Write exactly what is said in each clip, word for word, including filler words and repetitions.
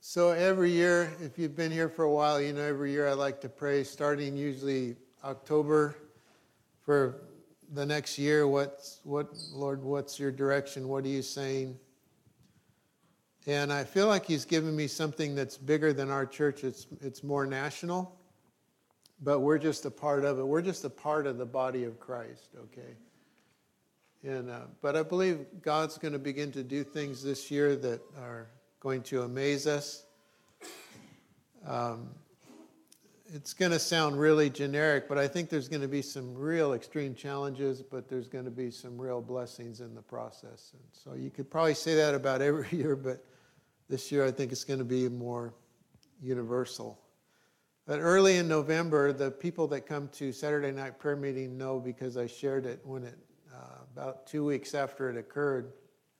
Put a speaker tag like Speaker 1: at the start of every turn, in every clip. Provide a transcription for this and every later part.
Speaker 1: So every year, if you've been here for a while, you know every year I like to pray, starting usually October for the next year. What's, what, Lord, what's your direction? What are you saying? And I feel like he's given me something that's bigger than our church. It's, it's more national, but we're just a part of it. We're just a part of the body of Christ, okay? And uh, but I believe God's going to begin to do things this year that are going to amaze us. Um, it's going to sound really generic, but I think there's going to be some real extreme challenges, but there's going to be some real blessings in the process. And so you could probably say that about every year, but this year I think it's going to be more universal. But early in November, the people that come to Saturday night prayer meeting know, because I shared it when it uh, about two weeks after it occurred.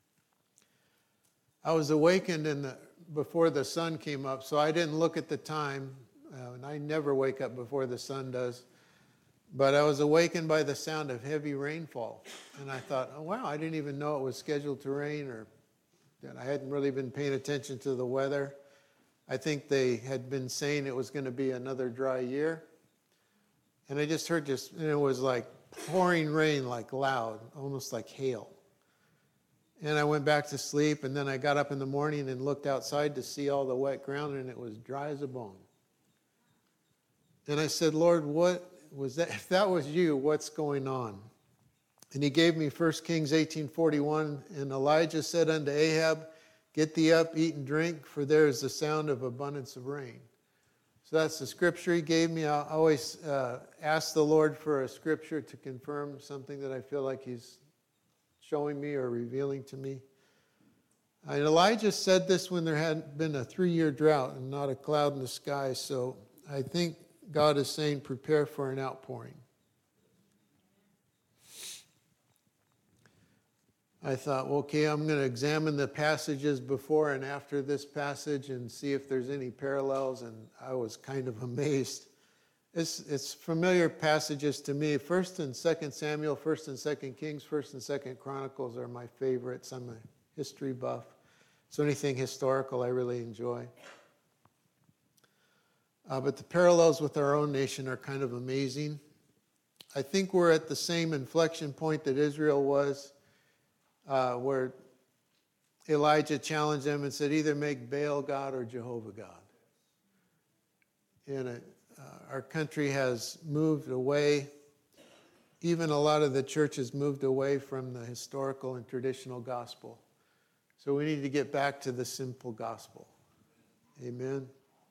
Speaker 1: I was awakened in the, before the sun came up, so I didn't look at the time, uh, and I never wake up before the sun does. But I was awakened by the sound of heavy rainfall, and I thought, oh, wow, I didn't even know it was scheduled to rain, or that I hadn't really been paying attention to the weather. I think they had been saying it was going to be another dry year, and I just heard just, and it was like pouring rain, like loud, almost like hail. And I went back to sleep, and then I got up in the morning and looked outside to see all the wet ground, and it was dry as a bone. And I said, Lord, what was that? If that was you, what's going on? And he gave me First Kings eighteen forty-one, and Elijah said unto Ahab, get thee up, eat and drink, for there is the sound of abundance of rain. So that's the scripture he gave me. I always uh, ask the Lord for a scripture to confirm something that I feel like he's showing me or revealing to me. And Elijah said this when there had been a three-year drought and not a cloud in the sky. So I think God is saying, prepare for an outpouring. I thought, well, okay, I'm going to examine the passages before and after this passage and see if there's any parallels. And I was kind of amazed. It's, it's familiar passages to me. First and Second Samuel, First and Second Kings, First and Second Chronicles are my favorites. I'm a history buff. So anything historical I really enjoy. Uh, but the parallels with our own nation are kind of amazing. I think we're at the same inflection point that Israel was, uh, where Elijah challenged them and said, either make Baal God or Jehovah God. And it, Uh, our country has moved away. Even a lot of the church has moved away from the historical and traditional gospel. So we need to get back to the simple gospel. Amen.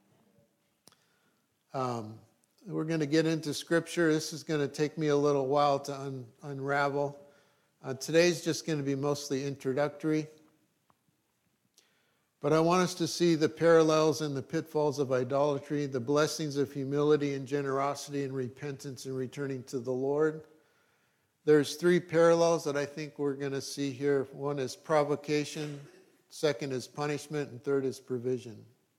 Speaker 1: Um, we're going to get into Scripture. This is going to take me a little while to un- unravel. Uh, today's just going to be mostly introductory. But I want us to see the parallels and the pitfalls of idolatry, the blessings of humility and generosity and repentance and returning to the Lord. There's three parallels that I think we're going to see here. One is provocation, second is punishment, and third is provision.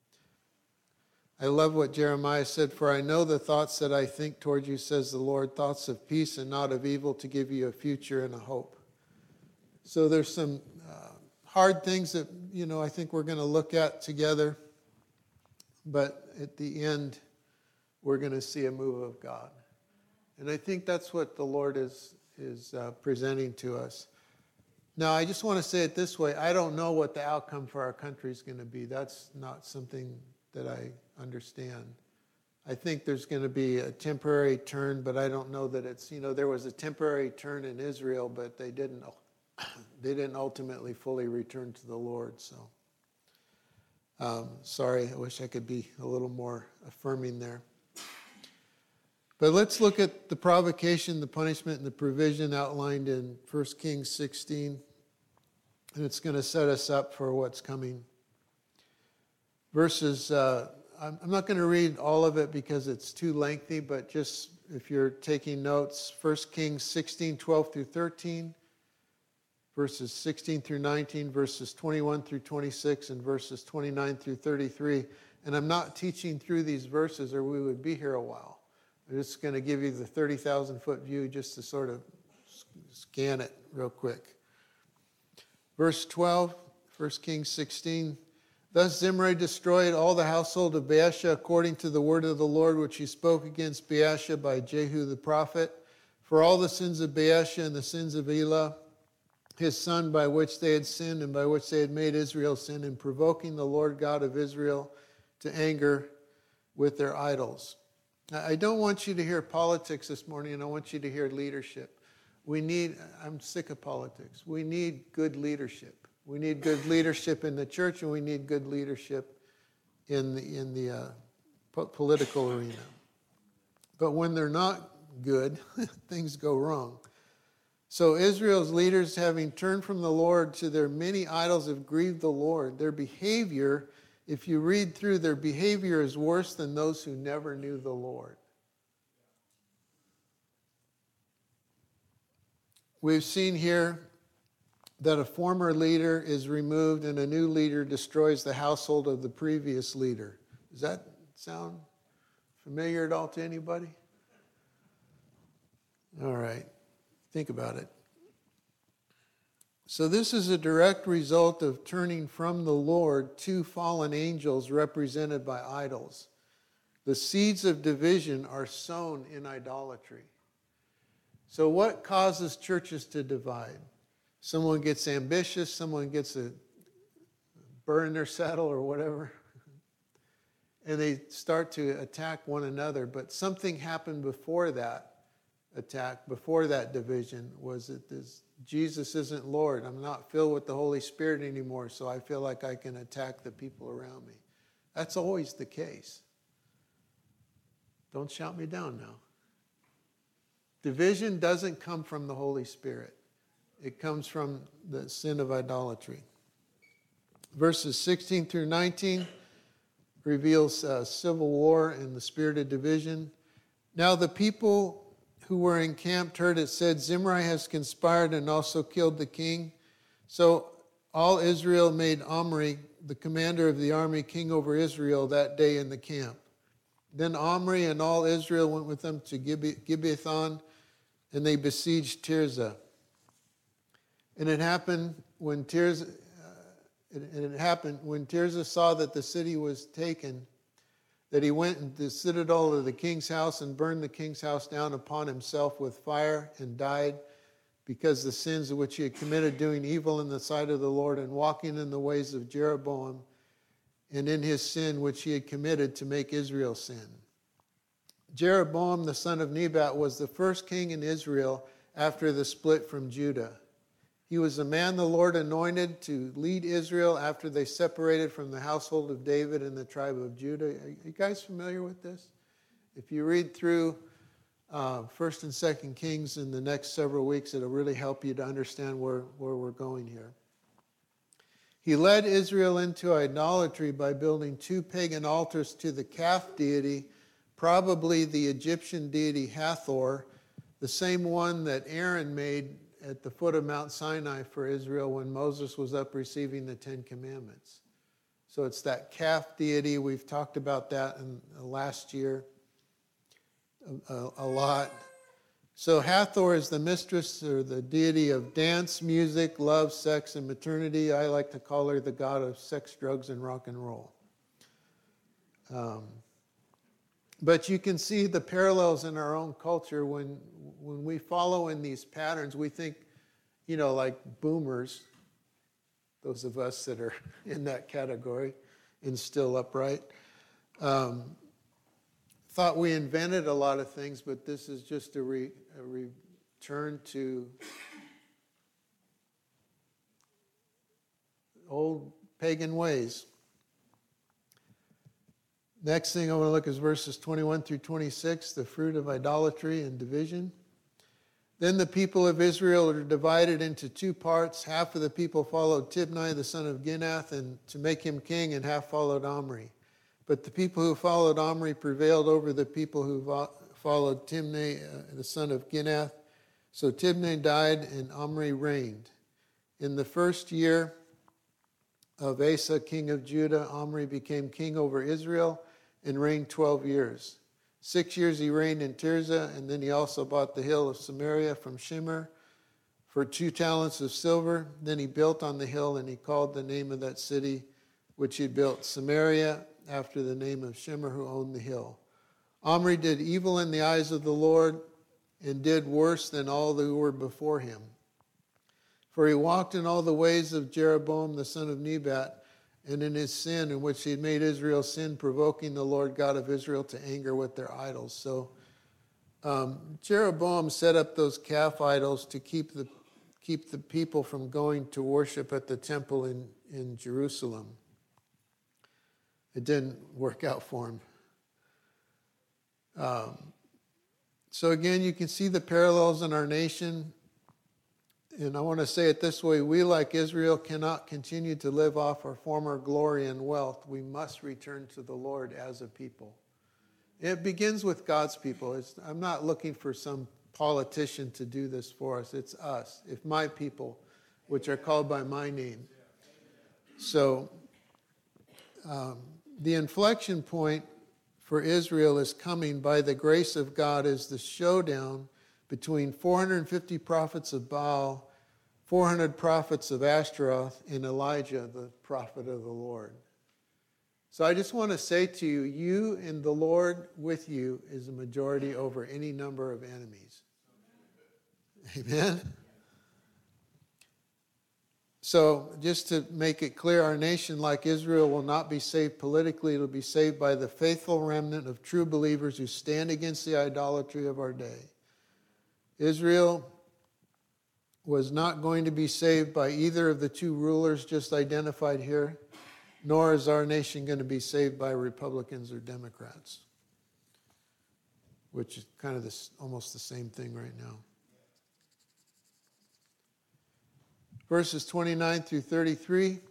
Speaker 1: I love what Jeremiah said, for I know the thoughts that I think toward you, says the Lord, thoughts of peace and not of evil, to give you a future and a hope. So there's some uh, hard things that, you know, I think we're going to look at together. But at the end, we're going to see a move of God. And I think that's what the Lord is, is uh, presenting to us. Now, I just want to say it this way. I don't know what the outcome for our country is going to be. That's not something that I understand. I think there's going to be a temporary turn, but I don't know that it's, you know, there was a temporary turn in Israel, but they didn't They didn't ultimately fully return to the Lord. So, um, sorry, I wish I could be a little more affirming there. But let's look at the provocation, the punishment, and the provision outlined in First Kings sixteen. And it's going to set us up for what's coming. Verses, uh, I'm not going to read all of it because it's too lengthy, but just if you're taking notes, First Kings sixteen, twelve through thirteen. Verses sixteen through nineteen, verses twenty-one through twenty-six, and verses twenty-nine through thirty-three. And I'm not teaching through these verses or we would be here a while. I'm just going to give you the thirty thousand foot view just to sort of scan it real quick. Verse twelve, First Kings sixteen. Thus Zimri destroyed all the household of Baasha according to the word of the Lord which he spoke against Baasha by Jehu the prophet. For all the sins of Baasha and the sins of Elah, his son, by which they had sinned and by which they had made Israel sin, in provoking the Lord God of Israel to anger with their idols. Now, I don't want you to hear politics this morning, and I want you to hear leadership. We need, I'm sick of politics. We need good leadership. We need good leadership in the church, and we need good leadership in the, in the uh, po- political arena. But when they're not good, things go wrong. So Israel's leaders, having turned from the Lord to their many idols, have grieved the Lord. Their behavior, if you read through, their behavior is worse than those who never knew the Lord. We've seen here that a former leader is removed and a new leader destroys the household of the previous leader. Does that sound familiar at all to anybody? All right. Think about it. So this is a direct result of turning from the Lord to fallen angels represented by idols. The seeds of division are sown in idolatry. So what causes churches to divide? Someone gets ambitious, someone gets a burr in their saddle or whatever, and they start to attack one another. But something happened before that attack, before that division, was that this, Jesus isn't Lord. I'm not filled with the Holy Spirit anymore, so I feel like I can attack the people around me. That's always the case. Don't shout me down now. Division doesn't come from the Holy Spirit. It comes from the sin of idolatry. Verses sixteen through nineteen reveals uh, civil war and the spirit of division. Now the people who were encamped heard it said, Zimri has conspired and also killed the king. So all Israel made Omri, the commander of the army, king over Israel that day in the camp. Then Omri and all Israel went with them to Gibbethon, and they besieged Tirzah. And it happened when Tirzah, uh, it, it happened when Tirzah saw that the city was taken, that he went into the citadel of the king's house and burned the king's house down upon himself with fire and died, because the sins which he had committed, doing evil in the sight of the Lord and walking in the ways of Jeroboam, and in his sin which he had committed to make Israel sin. Jeroboam the son of Nebat was the first king in Israel after the split from Judah. He was the man the Lord anointed to lead Israel after they separated from the household of David and the tribe of Judah. Are you guys familiar with this? If you read through uh, First and Second Kings in the next several weeks, it'll really help you to understand where, where we're going here. He led Israel into idolatry by building two pagan altars to the calf deity, probably the Egyptian deity Hathor, the same one that Aaron made at the foot of Mount Sinai for Israel when Moses was up receiving the Ten Commandments. So it's that calf deity. We've talked about that in uh, last year a, a lot. So Hathor is the mistress or the deity of dance, music, love, sex, and maternity. I like to call her the god of sex, drugs, and rock and roll. Um, but you can see the parallels in our own culture when when we follow in these patterns. We think, you know, like boomers, those of us that are in that category and still upright, um, thought we invented a lot of things, but this is just a, re, a return to old pagan ways. Next thing I want to look is verses twenty-one through twenty-six, the fruit of idolatry and division. Then the people of Israel are divided into two parts. Half of the people followed Tibni, the son of Ginath, and to make him king, and half followed Omri. But the people who followed Omri prevailed over the people who followed Tibni, uh, the son of Ginath. So Tibni died, and Omri reigned. In the first year of Asa, king of Judah, Omri became king over Israel and reigned twelve years. Six years he reigned in Tirzah, and then he also bought the hill of Samaria from Shimmer for two talents of silver. Then he built on the hill, and he called the name of that city which he built Samaria after the name of Shimmer, who owned the hill. Omri did evil in the eyes of the Lord and did worse than all who were before him. For he walked in all the ways of Jeroboam the son of Nebat, and in his sin in which he had made Israel sin, provoking the Lord God of Israel to anger with their idols. So um, Jeroboam set up those calf idols to keep the keep the people from going to worship at the temple in, in Jerusalem. It didn't work out for him. Um, so again, you can see the parallels in our nation. And I want to say it this way: we, like Israel, cannot continue to live off our former glory and wealth. We must return to the Lord as a people. It begins with God's people. It's, I'm not looking for some politician to do this for us. It's us, if my people, which are called by my name. So um, the inflection point for Israel is coming by the grace of God as the showdown between four hundred fifty prophets of Baal, four hundred prophets of Ashtaroth, and Elijah, the prophet of the Lord. So I just want to say to you, you and the Lord with you is a majority over any number of enemies. Amen? So just to make it clear, our nation, like Israel, will not be saved politically. It will be saved by the faithful remnant of true believers who stand against the idolatry of our day. Israel was not going to be saved by either of the two rulers just identified here, nor is our nation going to be saved by Republicans or Democrats, which is kind of this, almost the same thing right now. Verses twenty-nine through thirty-three.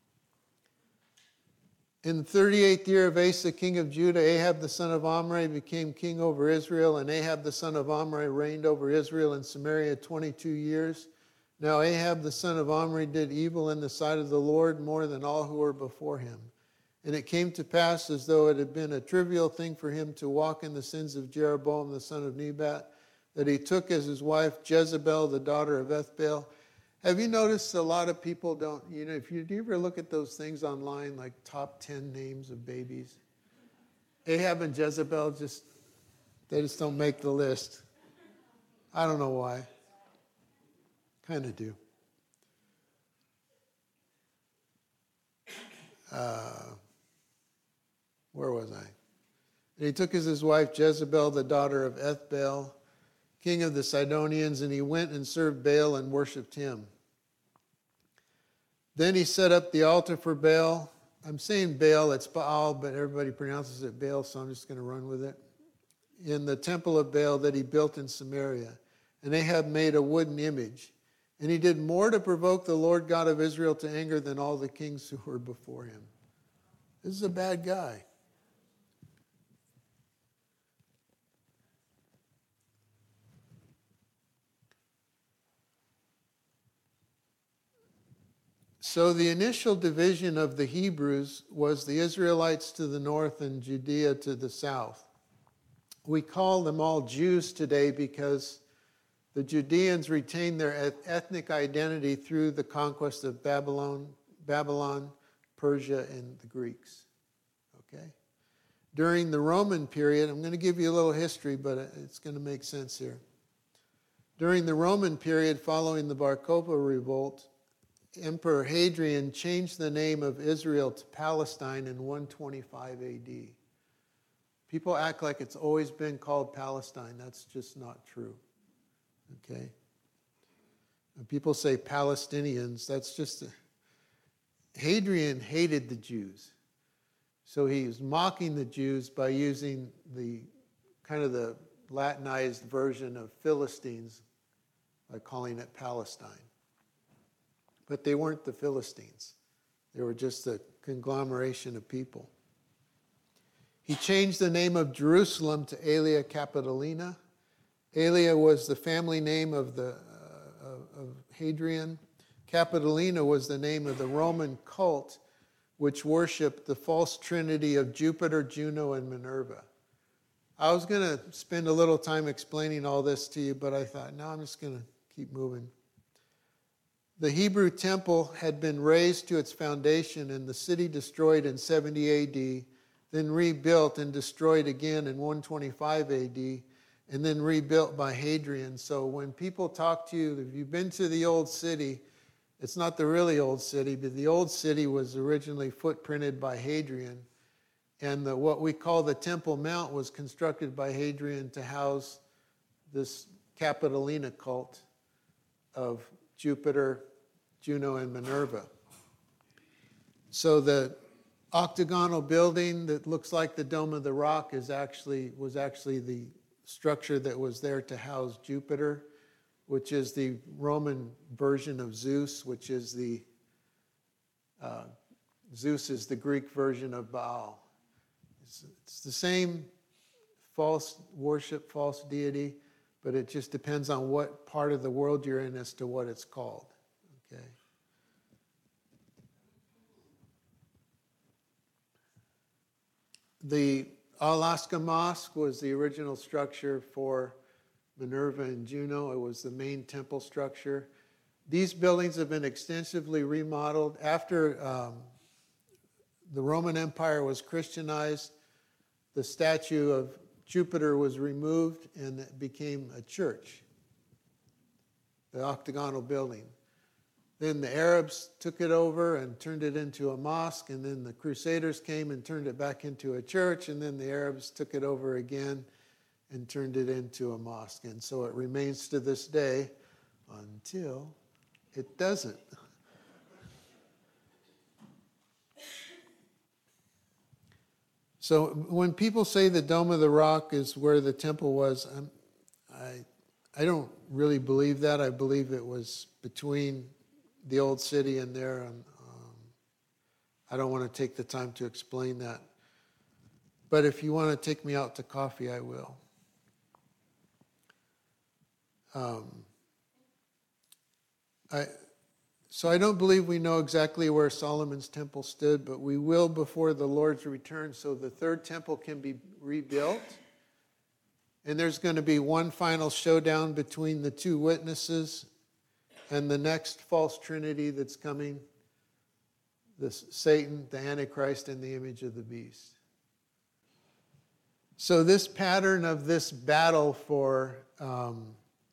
Speaker 1: In the thirty-eighth year of Asa, king of Judah, Ahab the son of Omri became king over Israel, and Ahab the son of Omri reigned over Israel and Samaria twenty-two years. Now Ahab the son of Omri did evil in the sight of the Lord more than all who were before him. And it came to pass, as though it had been a trivial thing for him to walk in the sins of Jeroboam the son of Nebat, that he took as his wife Jezebel, the daughter of Ethbaal. Have you noticed a lot of people don't, you know, if you, do you ever look at those things online, like top ten names of babies? Ahab and Jezebel just, they just don't make the list. I don't know why. Kind of do. Uh, where was I? And he took as his wife Jezebel, the daughter of Ethbaal, king of the Sidonians, and he went and served Baal and worshipped him. Then he set up the altar for Baal. I'm saying Baal, it's Baal, but everybody pronounces it Baal, so I'm just going to run with it. In the temple of Baal that he built in Samaria. And Ahab made a wooden image. And he did more to provoke the Lord God of Israel to anger than all the kings who were before him. This is a bad guy. So the initial division of the Hebrews was the Israelites to the north and Judea to the south. We call them all Jews today because the Judeans retained their ethnic identity through the conquest of Babylon, Babylon, Persia, and the Greeks. Okay? During the Roman period, I'm going to give you a little history, but it's going to make sense here. During the Roman period following the Bar Kokhba revolt, Emperor Hadrian changed the name of Israel to Palestine in one twenty-five A D. People act like it's always been called Palestine. That's just not true. Okay? And people say Palestinians. That's just... A... Hadrian hated the Jews. So he was mocking the Jews by using the kind of the Latinized version of Philistines by calling it Palestine. But they weren't the Philistines. They were just a conglomeration of people. He changed the name of Jerusalem to Aelia Capitolina. Aelia was the family name of, the, uh, of Hadrian. Capitolina was the name of the Roman cult which worshipped the false trinity of Jupiter, Juno, and Minerva. I was going to spend a little time explaining all this to you, but I thought, no, I'm just going to keep moving. The Hebrew temple had been razed to its foundation and the city destroyed in seventy A D, then rebuilt and destroyed again in one twenty-five A D, and then rebuilt by Hadrian. So when people talk to you, if you've been to the old city, it's not the really old city, but the old city was originally footprinted by Hadrian. And the, what we call the Temple Mount was constructed by Hadrian to house this Capitolina cult of Jupiter, Juno, and Minerva. So the octagonal building that looks like the Dome of the Rock is actually was actually the structure that was there to house Jupiter, which is the Roman version of Zeus, which is the uh, Zeus is the Greek version of Baal. It's, it's the same false worship, false deity, but it just depends on what part of the world you're in as to what it's called. Okay. The Alaska Mosque was the original structure for Minerva and Juno. It was the main temple structure. These buildings have been extensively remodeled. After um, the Roman Empire was Christianized, the statue of Jupiter was removed and it became a church, the octagonal building. Then the Arabs took it over and turned it into a mosque, and then the Crusaders came and turned it back into a church, and then the Arabs took it over again and turned it into a mosque. And so it remains to this day until it doesn't. So when people say the Dome of the Rock is where the temple was, I'm, I, I don't really believe that. I believe it was between the old city and there. And, um, I don't want to take the time to explain that. But if you want to take me out to coffee, I will. Um, I, so I don't believe we know exactly where Solomon's temple stood, but we will before the Lord's return, so the third temple can be rebuilt. And there's going to be one final showdown between the two witnesses and the next false trinity that's coming, this Satan, the Antichrist, and the image of the beast. So this pattern of this battle for um,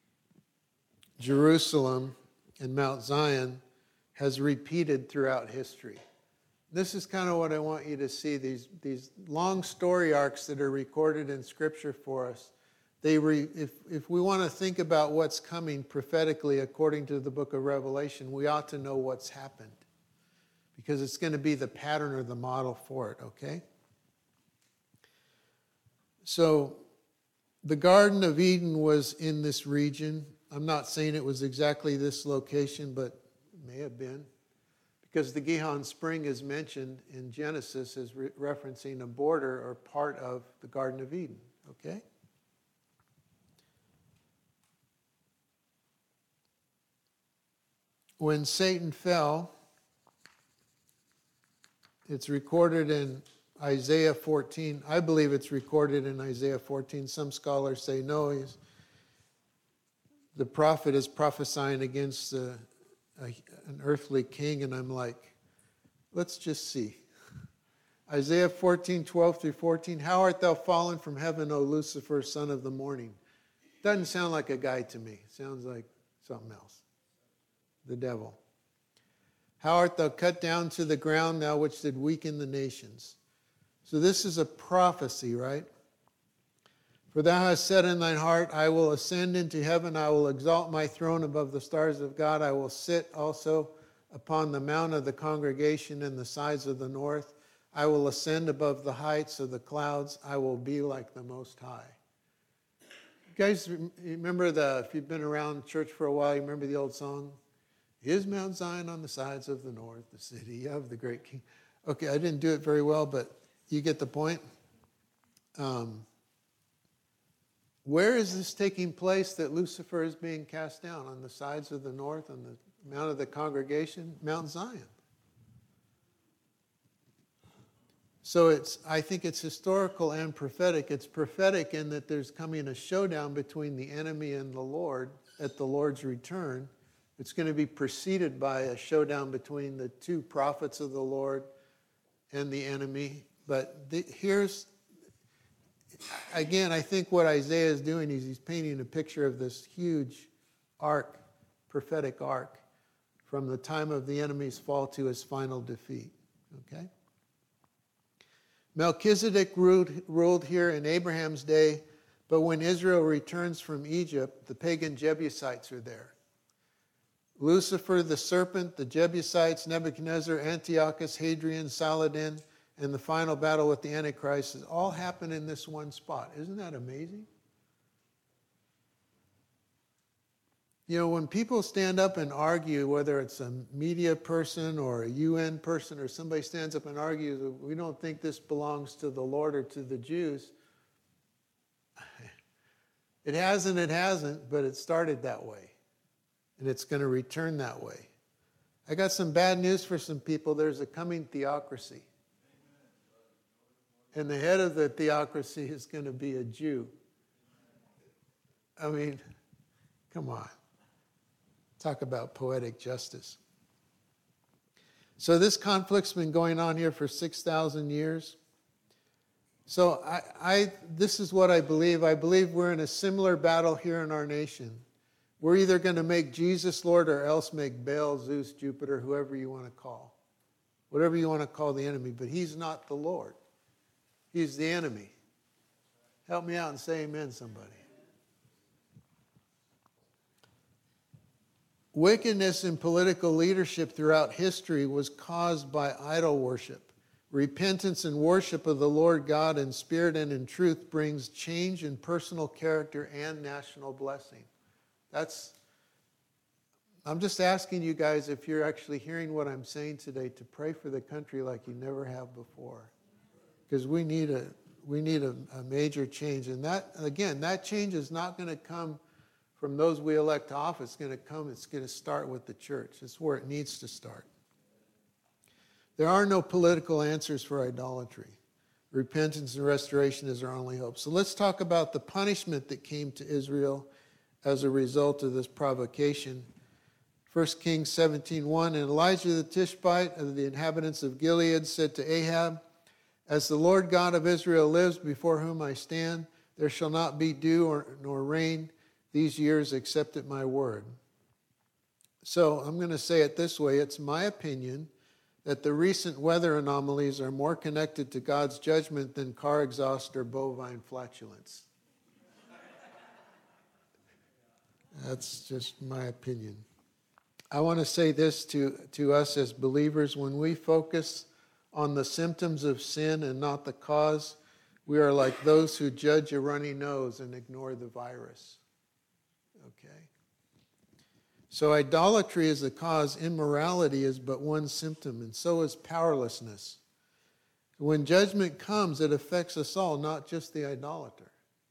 Speaker 1: Jerusalem and Mount Zion has repeated throughout history. This is kind of what I want you to see, these, these long story arcs that are recorded in Scripture for us. They re, if, if we want to think about what's coming prophetically according to the book of Revelation, we ought to know what's happened, because it's going to be the pattern or the model for it, okay? So the Garden of Eden was in this region. I'm not saying it was exactly this location, but it may have been, because the Gihon Spring is mentioned in Genesis as re- referencing a border or part of the Garden of Eden, okay? When Satan fell, it's recorded in Isaiah fourteen. I believe it's recorded in Isaiah fourteen. Some scholars say no. He's, the prophet is prophesying against a, a, an earthly king, and I'm like, let's just see. Isaiah fourteen, twelve through fourteen. How art thou fallen from heaven, O Lucifer, son of the morning? Doesn't sound like a guy to me. Sounds like something else. The devil. How art thou cut down to the ground, thou which did weaken the nations? So this is a prophecy, right? For thou hast said in thine heart, I will ascend into heaven, I will exalt my throne above the stars of God, I will sit also upon the mount of the congregation in the sides of the north, I will ascend above the heights of the clouds, I will be like the Most High. You guys remember the, if you've been around church for a while, you remember the old song? Is Mount Zion on the sides of the north, the city of the great king? Okay, I didn't do it very well, but you get the point. Um, where is this taking place that Lucifer is being cast down? On the sides of the north, on the mount of the congregation? Mount Zion. So it's, I think it's historical and prophetic. It's prophetic in that there's coming a showdown between the enemy and the Lord at the Lord's return. It's going to be preceded by a showdown between the two prophets of the Lord and the enemy. But the, here's, again, I think what Isaiah is doing is he's painting a picture of this huge arc, prophetic arc, from the time of the enemy's fall to his final defeat. Okay? Melchizedek ruled, ruled here in Abraham's day, but when Israel returns from Egypt, the pagan Jebusites are there. Lucifer, the serpent, the Jebusites, Nebuchadnezzar, Antiochus, Hadrian, Saladin, and the final battle with the Antichrist has all happened in this one spot. Isn't that amazing? You know, when people stand up and argue, whether it's a media person or a U N person or somebody stands up and argues, we don't think this belongs to the Lord or to the Jews. It hasn't, it hasn't, but it started that way. And it's going to return that way. I got some bad news for some people. There's a coming theocracy. And the head of the theocracy is going to be a Jew. I mean, come on. Talk about poetic justice. So this conflict's been going on here for six thousand years. So I, I, this is what I believe. I believe we're in a similar battle here in our nation. We're either going to make Jesus Lord or else make Baal, Zeus, Jupiter, whoever you want to call. Whatever you want to call the enemy. But he's not the Lord. He's the enemy. Help me out and say amen, somebody. Wickedness in political leadership throughout history was caused by idol worship. Repentance and worship of the Lord God in spirit and in truth brings change in personal character and national blessing. That's, I'm just asking you guys, if you're actually hearing what I'm saying today, to pray for the country like you never have before. Because we need a we need a, a major change. And that, again, that change is not going to come from those we elect to office. It's going to come, it's going to start with the church. It's where it needs to start. There are no political answers for idolatry. Repentance and restoration is our only hope. So let's talk about the punishment that came to Israel as a result of this provocation. First Kings seventeen one, and Elijah the Tishbite of the inhabitants of Gilead said to Ahab, as the Lord God of Israel lives before whom I stand, there shall not be dew or, nor rain these years except at my word. So I'm going to say it this way. It's my opinion that the recent weather anomalies are more connected to God's judgment than car exhaust or bovine flatulence. That's just my opinion. I want to say this to, to us as believers. When we focus on the symptoms of sin and not the cause, we are like those who judge a runny nose and ignore the virus. Okay? So idolatry is the cause. Immorality is but one symptom, and so is powerlessness. When judgment comes, it affects us all, not just the idolater.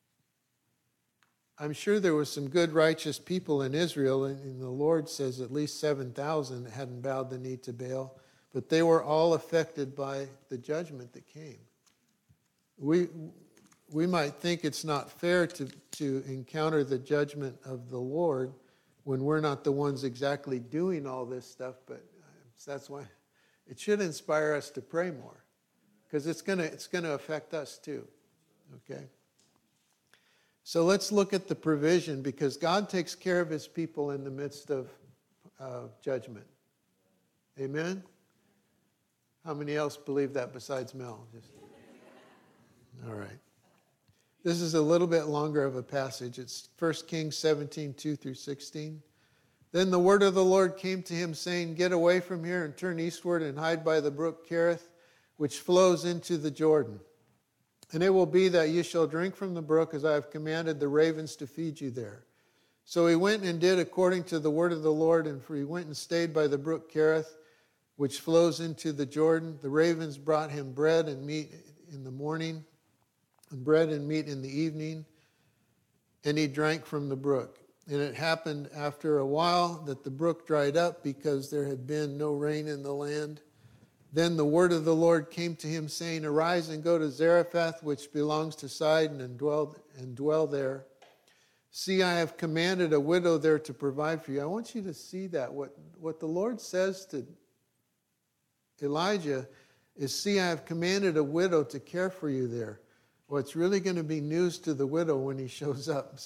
Speaker 1: I'm sure there were some good, righteous people in Israel, and the Lord says at least seven thousand that hadn't bowed the knee to Baal, but they were all affected by the judgment that came. We, we might think it's not fair to, to encounter the judgment of the Lord when we're not the ones exactly doing all this stuff, but that's why it should inspire us to pray more, because it's going to it's going to affect us too, okay? So let's look at the provision, because God takes care of his people in the midst of uh, judgment. Amen? How many else believe that besides Mel? Just... All right. This is a little bit longer of a passage. It's First Kings seventeen, two through sixteen. Then the word of the Lord came to him, saying, get away from here and turn eastward and hide by the brook Kerith, which flows into the Jordan. And it will be that you shall drink from the brook as I have commanded the ravens to feed you there. So he went and did according to the word of the Lord, and for he went and stayed by the brook Kerith, which flows into the Jordan. The ravens brought him bread and meat in the morning, and bread and meat in the evening, and he drank from the brook. And it happened after a while that the brook dried up, because there had been no rain in the land. Then the word of the Lord came to him, saying, arise and go to Zarephath, which belongs to Sidon, and dwell, and dwell there. See, I have commanded a widow there to provide for you. I want you to see that. What, what the Lord says to Elijah is, see, I have commanded a widow to care for you there. Well, it's really going to be news to the widow when he shows up.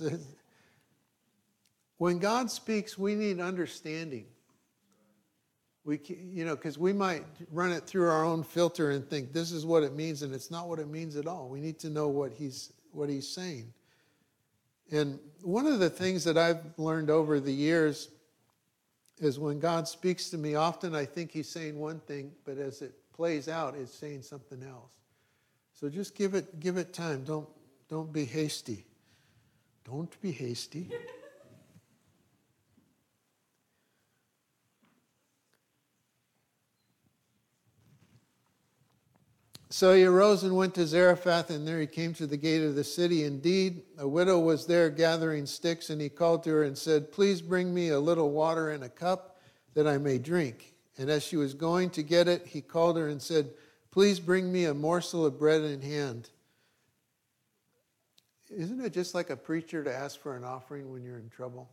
Speaker 1: When God speaks, we need understanding. We, you know, because we might run it through our own filter and think this is what it means, and it's not what it means at all. We need to know what he's what he's saying. And one of the things that I've learned over the years is when God speaks to me, often I think he's saying one thing, but as it plays out, it's saying something else. So just give it give it time. Don't don't be hasty. Don't be hasty. So he arose and went to Zarephath, and there he came to the gate of the city. Indeed, a widow was there gathering sticks, and he called to her and said, "Please bring me a little water in a cup that I may drink." And as she was going to get it, he called her and said, "Please bring me a morsel of bread in hand." Isn't it just like a preacher to ask for an offering when you're in trouble?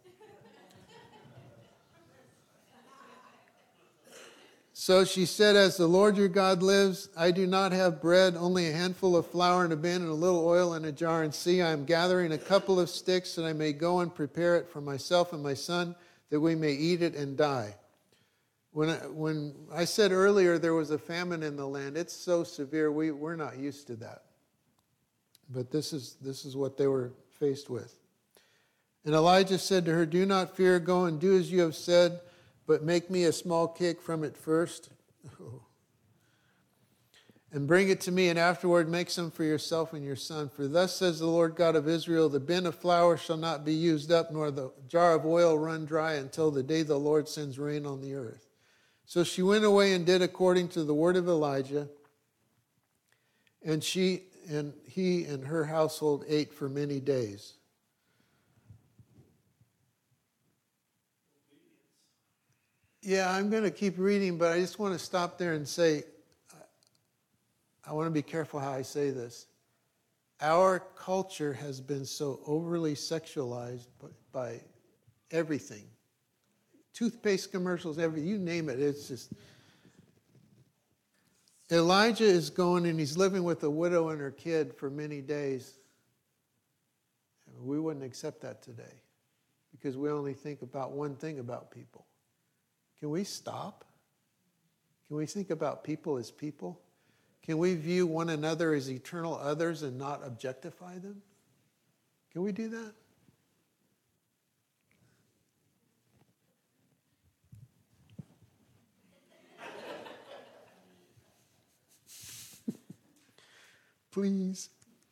Speaker 1: So she said, "As the Lord your God lives, I do not have bread, only a handful of flour in a bin and a little oil in a jar. And see, I am gathering a couple of sticks that I may go and prepare it for myself and my son, that we may eat it and die." When I, when I said earlier there was a famine in the land, it's so severe, we, we're not used to that. But this is, this is what they were faced with. And Elijah said to her, "Do not fear, go and do as you have said, but make me a small cake from it first, oh. and bring it to me, and afterward make some for yourself and your son. For thus says the Lord God of Israel, the bin of flour shall not be used up, nor the jar of oil run dry until the day the Lord sends rain on the earth." So she went away and did according to the word of Elijah, and she and he and her household ate for many days. Yeah, I'm going to keep reading, but I just want to stop there and say, I want to be careful how I say this. Our culture has been so overly sexualized by, by everything. Toothpaste commercials, everything, you name it. It's just... Elijah is going and he's living with a widow and her kid for many days. We wouldn't accept that today because we only think about one thing about people. Can we stop? Can we think about people as people? Can we view one another as eternal others and not objectify them? Can we do that? Please.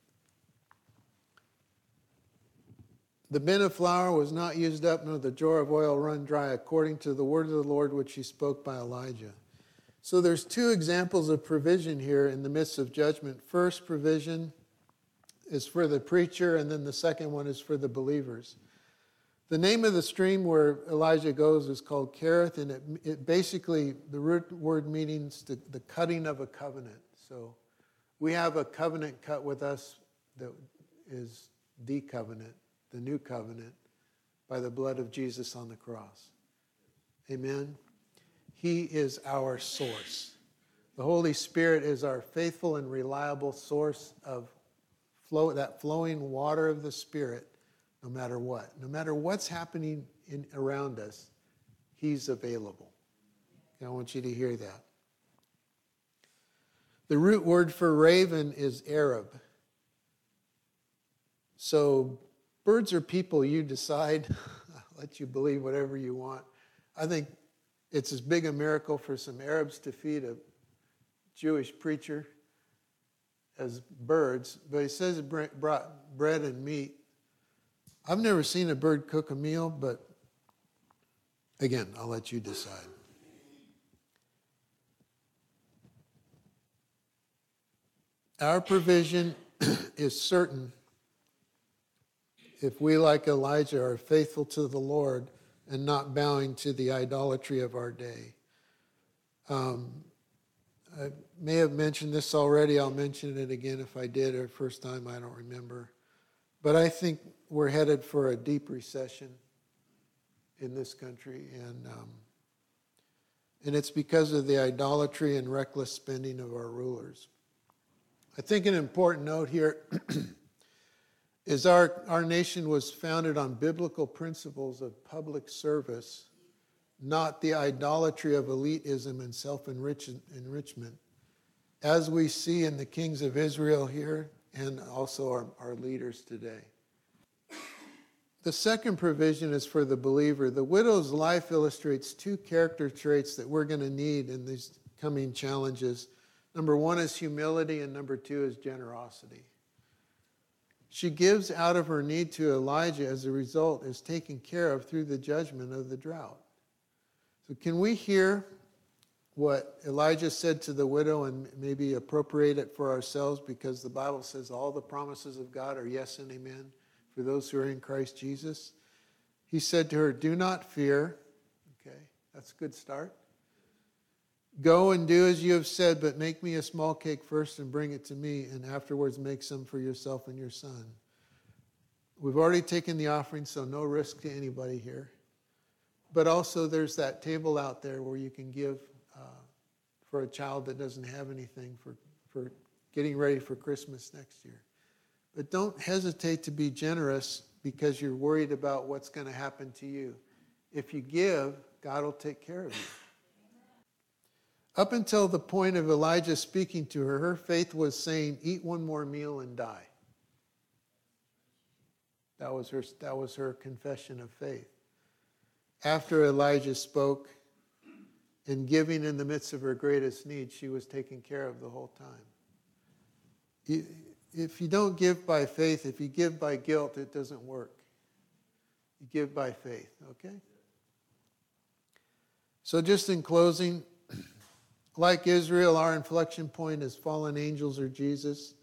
Speaker 1: The bin of flour was not used up, nor the jar of oil run dry, according to the word of the Lord which he spoke by Elijah. So there's two examples of provision here in the midst of judgment. First provision is for the preacher, and then the second one is for the believers. The name of the stream where Elijah goes is called Kerith, and it, it basically, the root word means the, the cutting of a covenant. So we have a covenant cut with us that is the covenant, the new covenant, by the blood of Jesus on the cross. Amen? He is our source. The Holy Spirit is our faithful and reliable source of flow, that flowing water of the Spirit, no matter what. No matter what's happening in, around us, he's available. I want you to hear that. The root word for raven is Arab. So birds are people, you decide. I'll let you believe whatever you want. I think it's as big a miracle for some Arabs to feed a Jewish preacher as birds. But he says it brought bread and meat. I've never seen a bird cook a meal, but again, I'll let you decide. Our provision is certain if we, like Elijah, are faithful to the Lord and not bowing to the idolatry of our day. Um, I may have mentioned this already. I'll mention it again if I did, or first time, I don't remember. But I think we're headed for a deep recession in this country, and um, and it's because of the idolatry and reckless spending of our rulers. I think an important note here is our, our nation was founded on biblical principles of public service, not the idolatry of elitism and self-enrichment, as we see in the kings of Israel here and also our, our leaders today. The second provision is for the believer. The widow's life illustrates two character traits that we're going to need in these coming challenges. Number one is humility, and number two is generosity. She gives out of her need to Elijah. As a result, is taken care of through the judgment of the drought. So can we hear what Elijah said to the widow and maybe appropriate it for ourselves, because the Bible says all the promises of God are yes and amen for those who are in Christ Jesus. He said to her, "Do not fear." Okay, that's a good start. "Go and do as you have said, but make me a small cake first and bring it to me, and afterwards make some for yourself and your son." We've already taken the offering, so no risk to anybody here. But also there's that table out there where you can give uh, for a child that doesn't have anything for, for getting ready for Christmas next year. But don't hesitate to be generous because you're worried about what's going to happen to you. If you give, God will take care of you. Up until the point of Elijah speaking to her, her faith was saying, "Eat one more meal and die." That was her, that was her confession of faith. After Elijah spoke and giving in the midst of her greatest need, she was taken care of the whole time. You, If you don't give by faith, if you give by guilt, it doesn't work. You give by faith, okay? So just in closing, like Israel, our inflection point is fallen angels or Jesus.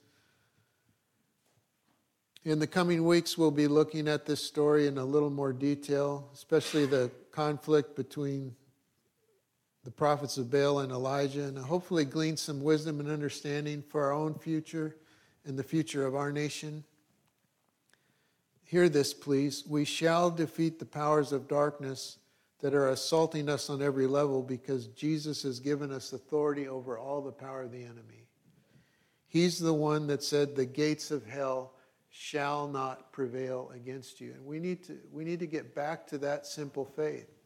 Speaker 1: In the coming weeks, we'll be looking at this story in a little more detail, especially the conflict between the prophets of Baal and Elijah, and hopefully glean some wisdom and understanding for our own future and the future of our nation. Hear this, please. We shall defeat the powers of darkness that are assaulting us on every level, because Jesus has given us authority over all the power of the enemy. He's the one that said the gates of hell shall not prevail against you. And we need to, we need to get back to that simple faith.